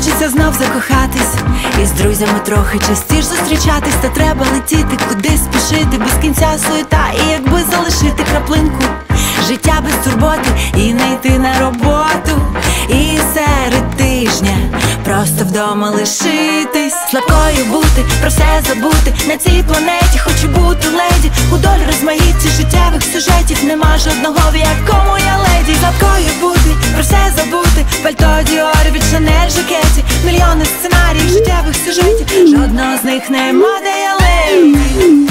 хочеться знов закохатись і з друзями трохи частіше зустрічатись. Та треба летіти, кудись спішити, без кінця суєта, і якби залишити краплинку життя без турботи і не йти на роботу, і серед тижня просто вдома лишитись. Слабкою бути, про все забути, на цій планеті хочу бути леді. У долі розмаїтті життєвих сюжетів нема жодного, в якому я леді. Слабкою бути, про все забути, пальто Діор від Шанель жакеті, мільйони сценаріїв життєвих сюжетів, жодного з них нема, де я леді.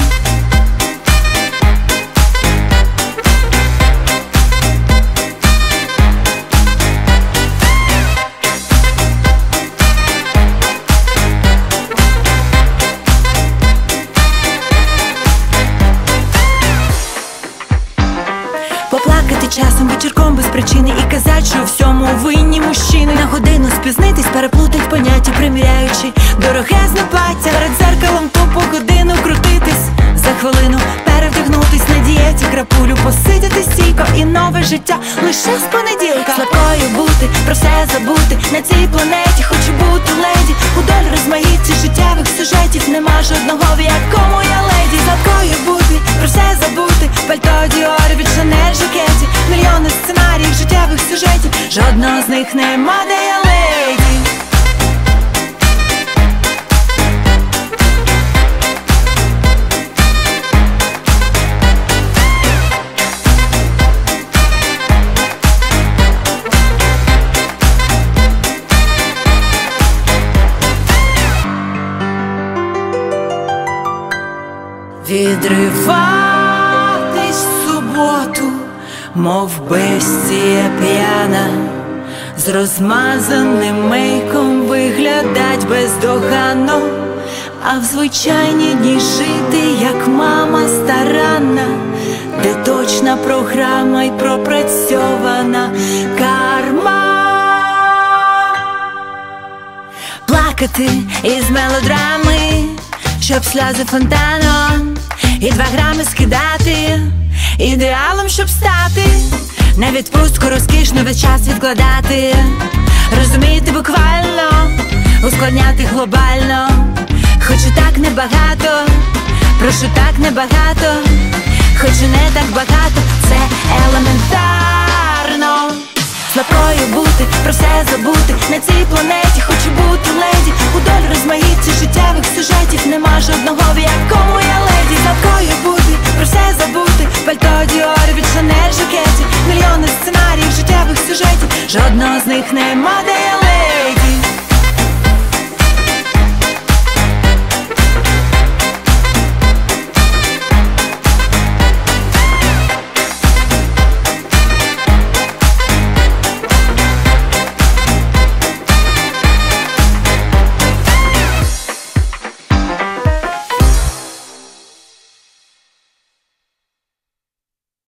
Поплакати часом вечірком без причини і казать, що у всьому винні мужчини. На годину спізнитись, переплутать поняття, приміряючи дорогезне плаття. Перед зеркалом тупо годину крутитись, за хвилину перевдягнутись, на дієті крапулю посидіти стійко, і нове життя лише з понеділка. Слабкою бути, про все забути, на цій планеті хочу бути леді. У долі розмаїтті життєвих сюжетів нема жодного, в якому я леді. Слабкою бути, про все забути, пальто Діор від Шанель жакеті, мільйони сценаріїв життєвих сюжетів, жодного з них нема, де я леді. Відриватись в суботу, мов бестія п'яна, з розмазаним мейком виглядать бездоганно, а в звичайні дні жити, як мама старанна, де точна програма й пропрацьована карма. Плакати із мелодрами, щоб сльози фонтаном, і 2 грами скидати, ідеалом, щоб стати, на відпустку розкішно весь час відкладати, розуміти буквально, ускладняти глобально. Хочу так небагато, прошу так небагато, хочу не так багато, це елементарно. Слабкою бути, про все забути, на цій планеті хочу бути леді. У долі розмаїтті життєвих сюжетів нема жодного, в якому я леді. Слабкою бути, про все забути, пальто Діор від Шанель жакеті, мільйони сценаріїв життєвих сюжетів, жодного з них нема, де я леді.